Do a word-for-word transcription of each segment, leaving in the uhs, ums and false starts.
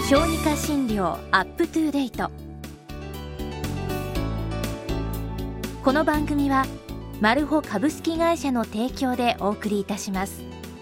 小児科診療アップトゥーデイト。この番組はマルホ株式会社の提供でお送りいたします。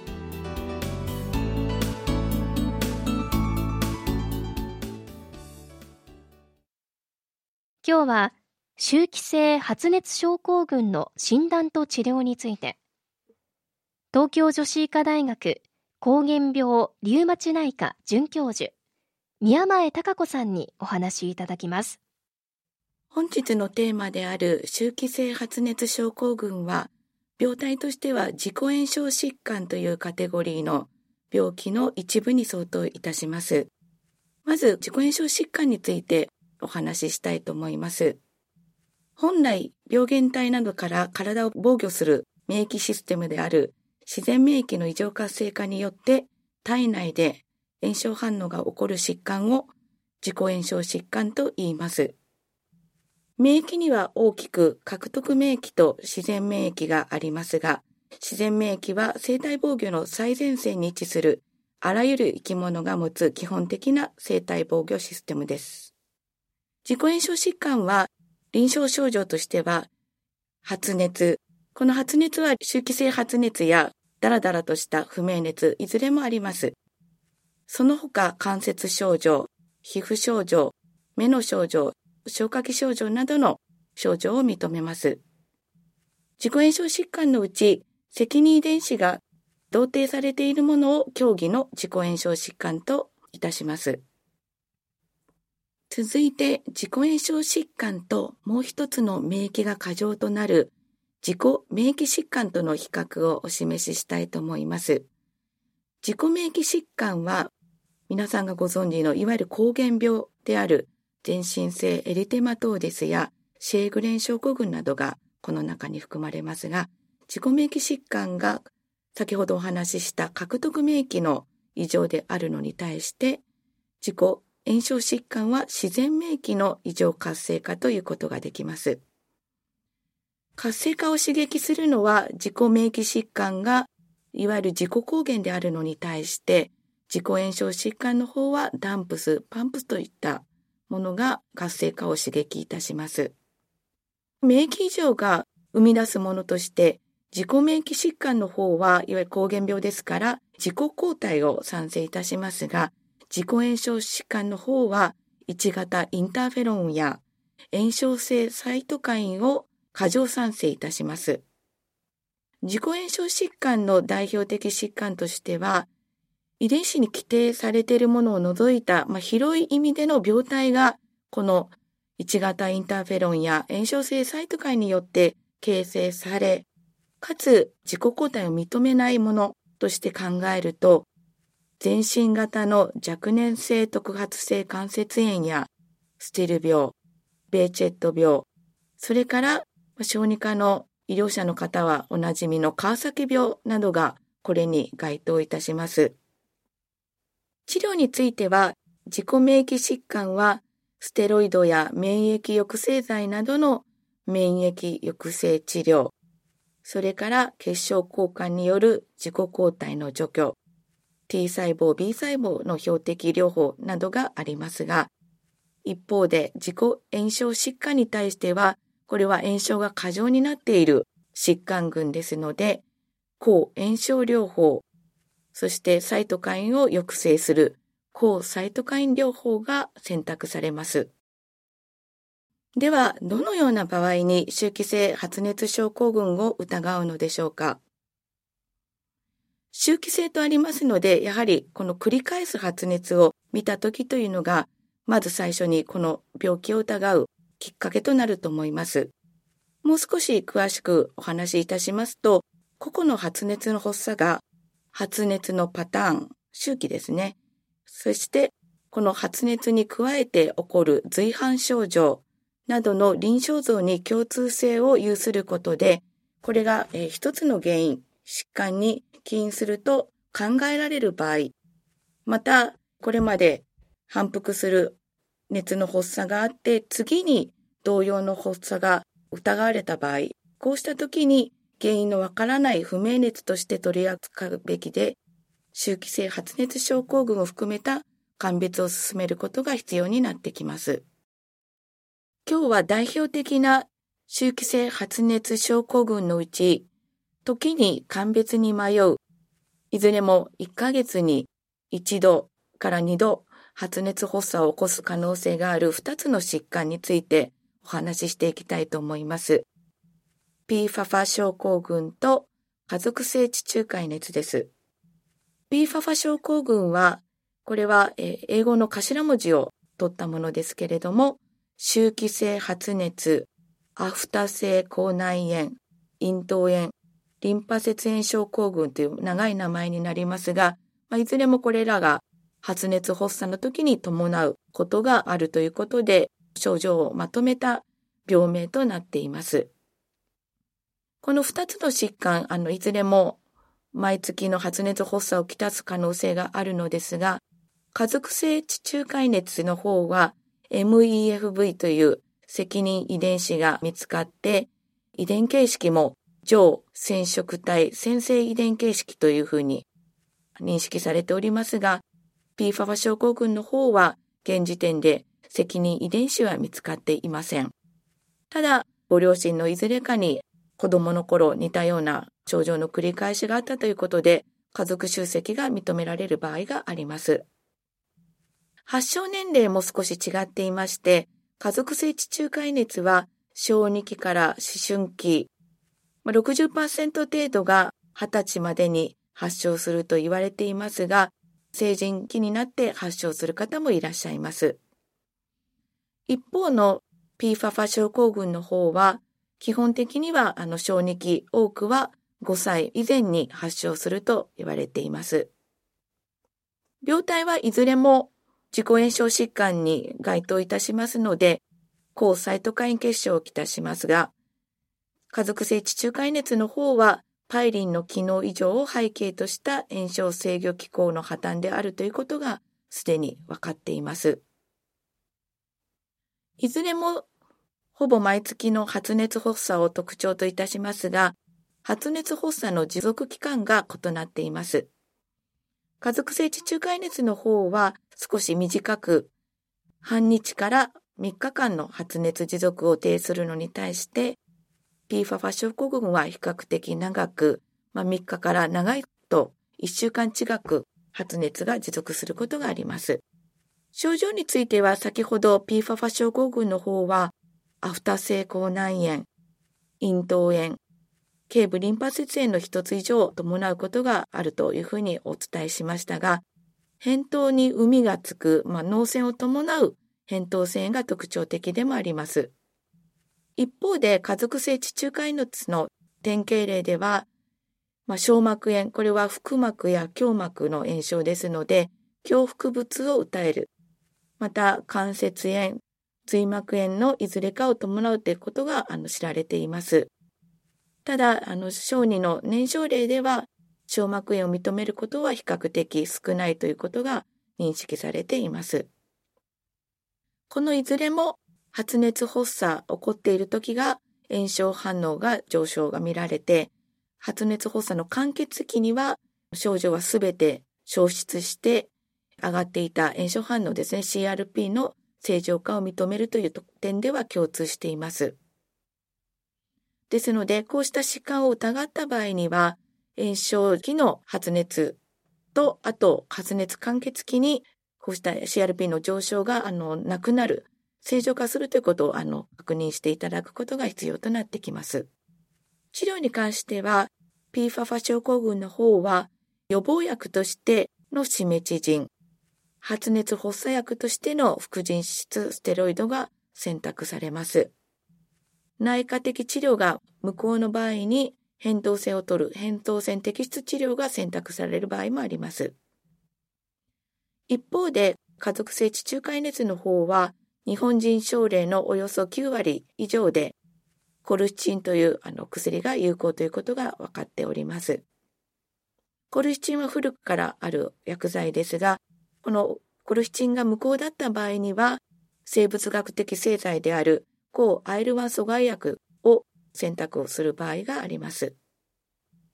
今日は周期性発熱症候群の診断と治療について、東京女子医科大学膠原病リウマチ内科准教授宮前貴子さんにお話しいただきます。 本日のテーマである周期性発熱症候群は、病態としては自己炎症疾患というカテゴリーの病気の一部に相当いたします。まず自己炎症疾患についてお話ししたいと思います。本来病原体などから体を防御する免疫システムである自然免疫の異常活性化によって体内で炎症反応が起こる疾患を自己炎症疾患と言います。免疫には大きく獲得免疫と自然免疫がありますが、自然免疫は生体防御の最前線に位置するあらゆる生き物が持つ基本的な生体防御システムです。自己炎症疾患は臨床症状としては発熱、この発熱は周期性発熱やダラダラとした不明熱、いずれもあります。その他関節症状、皮膚症状、目の症状、消化器症状などの症状を認めます。自己炎症疾患のうち、責任遺伝子が同定されているものを協議の自己炎症疾患といたします。続いて、自己炎症疾患ともう一つの免疫が過剰となる自己免疫疾患との比較をお示ししたいと思います。自己免疫疾患は、皆さんがご存知のいわゆる膠原病である全身性エリテマトーデスやシェーグレン症候群などがこの中に含まれますが、自己免疫疾患が先ほどお話しした獲得免疫の異常であるのに対して、自己炎症疾患は自然免疫の異常活性化ということができます。活性化を刺激するのは自己免疫疾患がいわゆる自己抗原であるのに対して、自己炎症疾患の方はダンプス、パンプスといったものが活性化を刺激いたします。免疫異常が生み出すものとして、自己免疫疾患の方はいわゆる膠原病ですから自己抗体を産生いたしますが、自己炎症疾患の方はいち型インターフェロンや炎症性サイトカインを過剰産生いたします。自己炎症疾患の代表的疾患としては、遺伝子に規定されているものを除いた、まあ、広い意味での病態がこのいち型インターフェロンや炎症性サイトカインによって形成され、かつ自己抗体を認めないものとして考えると、全身型の若年性特発性関節炎やスティル病、ベーチェット病、それから小児科の医療者の方はおなじみの川崎病などがこれに該当いたします。治療については、自己免疫疾患はステロイドや免疫抑制剤などの免疫抑制治療、それから血小交換による自己抗体の除去、T 細胞、B 細胞の標的療法などがありますが、一方で自己炎症疾患に対しては、これは炎症が過剰になっている疾患群ですので、抗炎症療法、そしてサイトカインを抑制する抗サイトカイン療法が選択されます。では、どのような場合に周期性発熱症候群を疑うのでしょうか。周期性とありますので、やはりこの繰り返す発熱を見たときというのが、まず最初にこの病気を疑うきっかけとなると思います。もう少し詳しくお話しいたしますと、個々の発熱の発作が発熱のパターン、周期ですね。そしてこの発熱に加えて起こる随伴症状などの臨床像に共通性を有することで、これが、えー、一つの原因、疾患に起因すると考えられる場合、またこれまで反復する熱の発作があって次に同様の発作が疑われた場合、こうした時に原因のわからない不明熱として取り扱うべきで、周期性発熱症候群を含めた鑑別を進めることが必要になってきます。今日は代表的な周期性発熱症候群のうち、時に鑑別に迷う、いずれもいっかげつにいちどからにど発熱発作を起こす可能性があるふたつの疾患についてお話ししていきたいと思います。P ファファ症候群と家族性地中海熱です。P ファファ症候群は、これは英語の頭文字を取ったものですけれども、周期性発熱、アフタ性口内炎、咽頭炎、リンパ節炎症候群という長い名前になりますが、まあ、いずれもこれらが発熱発作の時に伴うことがあるということで、症状をまとめた病名となっています。このふたつの疾患、あのいずれも毎月の発熱発作をきたす可能性があるのですが、家族性地中海熱の方は エムイーエフブイ という責任遺伝子が見つかって、遺伝形式も上染色体先性遺伝形式というふうに認識されておりますが、P ファファ症候群の方は現時点で責任遺伝子は見つかっていません。ただ、ご両親のいずれかに子供の頃似たような症状の繰り返しがあったということで、家族集積が認められる場合があります。発症年齢も少し違っていまして、家族性地中海熱は小児期から思春期、ろくじゅっパーセント 程度がはたちまでに発症すると言われていますが、成人期になって発症する方もいらっしゃいます。一方の P ファファ症候群の方は、基本的にはあの小児期、多くはごさい以前に発症すると言われています。病態はいずれも自己炎症疾患に該当いたしますので、抗サイトカイン血症をきたしますが、家族性地中海熱の方はパイリンの機能異常を背景とした炎症制御機構の破綻であるということがすでに分かっています。いずれもほぼ毎月の発熱発作を特徴といたしますが、発熱発作の持続期間が異なっています。家族性地中海熱の方は少し短く、半日からみっかかんの発熱持続を呈するのに対して、P ファファ症候群は比較的長く、まあ、みっかから長いといっしゅうかん近く発熱が持続することがあります。症状については先ほど P ファファ症候群の方は、アフタ性口内炎、咽頭炎、頸部リンパ節炎の一つ以上を伴うことがあるというふうにお伝えしましたが、扁桃に膿がつく、まあ、脳腺を伴う扁桃腺炎が特徴的でもあります。一方で家族性地中海熱の典型例では、まあ、小膜炎、これは腹膜や胸膜の炎症ですので、胸腹物を訴える。また関節炎、髄膜炎のいずれかを伴うということがあの知られています。ただ、あの小児の年少例では、小膜炎を認めることは比較的少ないということが認識されています。このいずれも発熱発作起こっているときが炎症反応が上昇が見られて、発熱発作の間欠期には症状はすべて消失して上がっていた炎症反応ですね、シーアールピー の正常化を認めるという点では共通しています。ですので、こうした疾患を疑った場合には、炎症期の発熱と、あと発熱間欠期にこうした シーアールピー の上昇があのなくなる、正常化するということをあの確認していただくことが必要となってきます。治療に関しては、P ファファ症候群の方は予防薬としてのシメチジン、発熱発作薬としての副腎脂質ステロイドが選択されます。内科的治療が無効の場合に扁桃腺を取る扁桃腺摘出治療が選択される場合もあります。一方で家族性地中海熱の方は日本人症例のおよそきゅうわり以上でコルシチンというあの薬が有効ということが分かっております。コルシチンは古くからある薬剤ですが、このコルシチンが無効だった場合には生物学的製剤である抗アイルワン阻害薬を選択をする場合があります。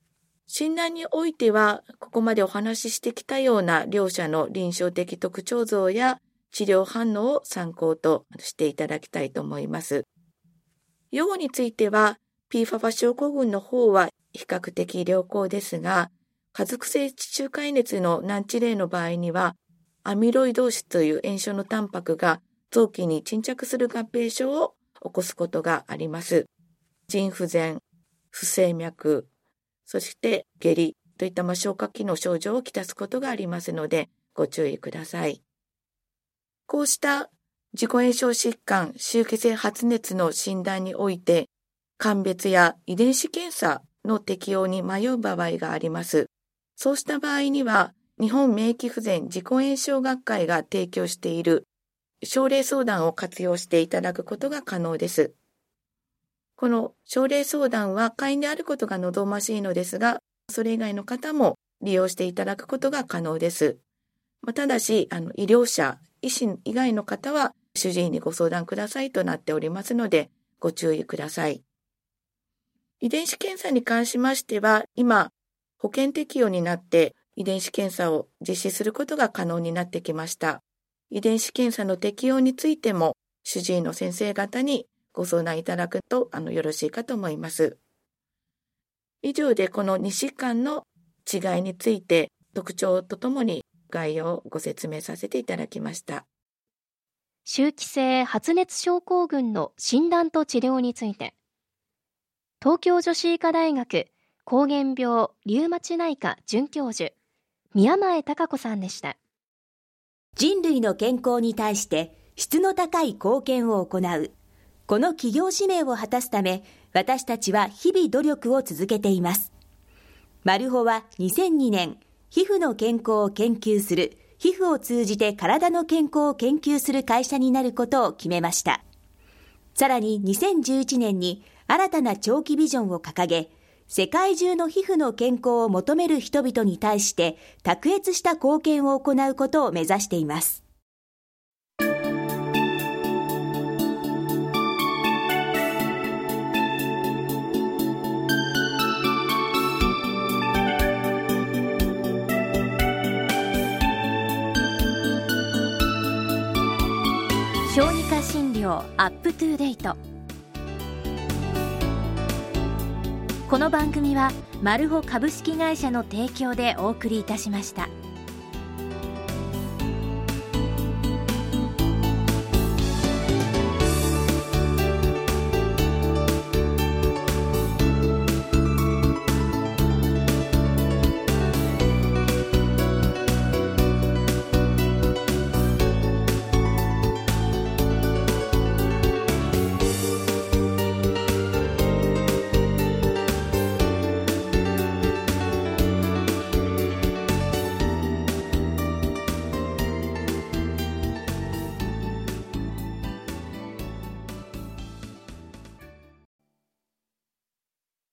診断においては、ここまでお話ししてきたような両者の臨床的特徴像や治療反応を参考としていただきたいと思います。予後については、ピーファファ症候群の方は比較的良好ですが、家族性地中海熱の難治例の場合には、アミロイドーシという炎症のタンパクが臓器に沈着する合併症を起こすことがあります。腎不全、不整脈、そして下痢といったまあ消化器の症状をきたすことがありますので、ご注意ください。こうした自己炎症疾患、周期性発熱の診断において、鑑別や遺伝子検査の適用に迷う場合があります。そうした場合には、日本免疫不全自己炎症学会が提供している症例相談を活用していただくことが可能です。この症例相談は会員であることが望ましいのですが、それ以外の方も利用していただくことが可能です。まあ、ただし、あの医療者、医師以外の方は主治医にご相談くださいとなっておりますので、ご注意ください。遺伝子検査に関しましては、今、保険適用になって遺伝子検査を実施することが可能になってきました。遺伝子検査の適用についても、主治医の先生方にご相談いただくとあのよろしいかと思います。以上でこのに疾患の違いについて特徴とともに概要をご説明させていただきました。 周期性発熱症候群の診断と治療について、東京女子医科大学膠原病リウマチ内科准教授、宮前貴子さんでした。 人類の健康に対して質の高い貢献を行う、この企業使命を果たすため、私たちは日々努力を続けています。マルホはにせんにねん、皮膚の健康を研究する、皮膚を通じて体の健康を研究する会社になることを決めました。さらににせんじゅういちねんに新たな長期ビジョンを掲げ、世界中の皮膚の健康を求める人々に対して卓越した貢献を行うことを目指しています。 小児科診療アップトゥーデイト。この番組はマルホ株式会社の提供でお送りいたしました。